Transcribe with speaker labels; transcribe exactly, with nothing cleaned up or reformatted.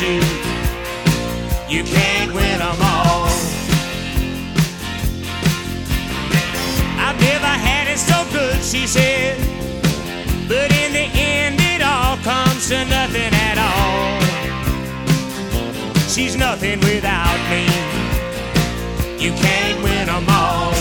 Speaker 1: you. You can't win them all. I've never had it so good, she said, but in the end it all comes to nothing at all. She's nothing without me. You can't win them all.